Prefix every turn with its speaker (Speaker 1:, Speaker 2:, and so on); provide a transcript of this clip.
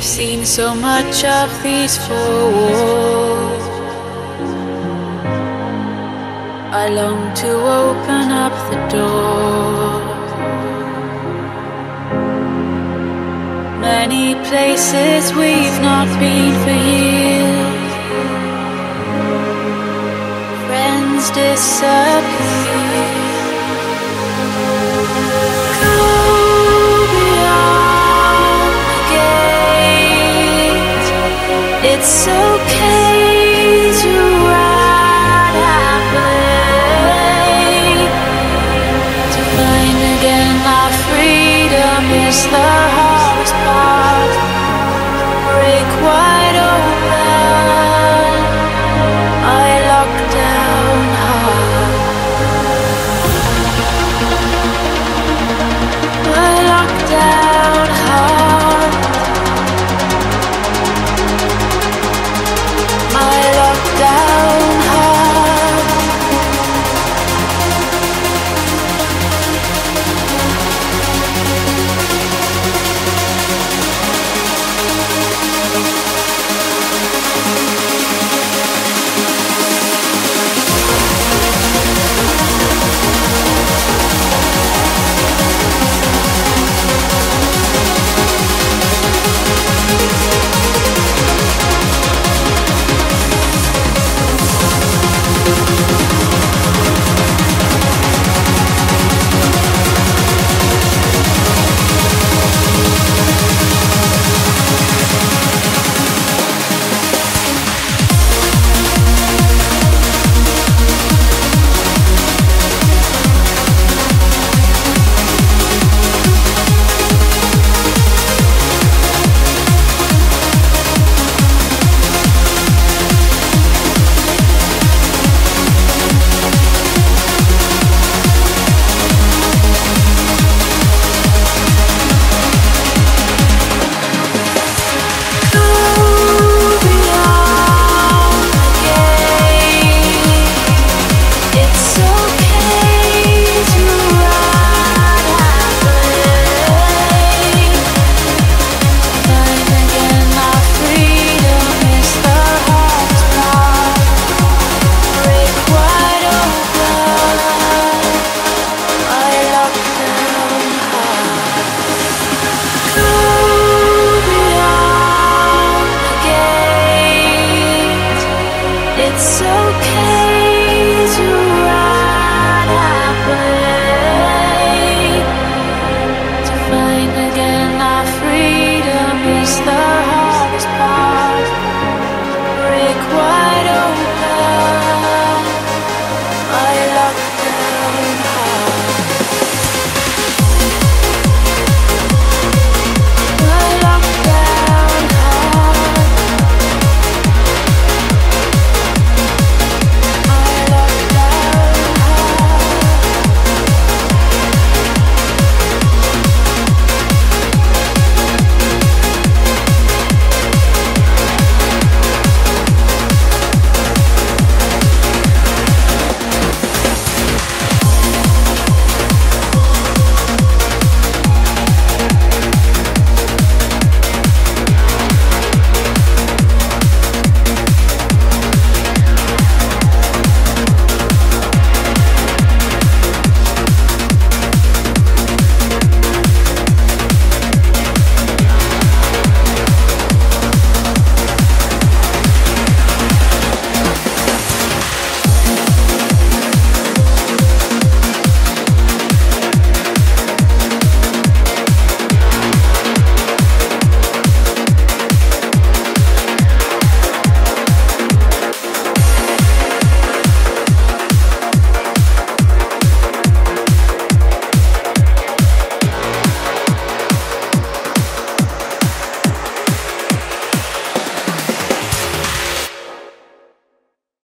Speaker 1: seen so much of these four walls. I long to open up the door. Many places we've not been for years. Friends disappear. Go beyond the gate. It's okay to ride happily. To find again our freedom is the hardest part. Break wide open. I lock down hard. I lock down hard. I lock down hard. It's okay to ride happily. To find again our freedom is the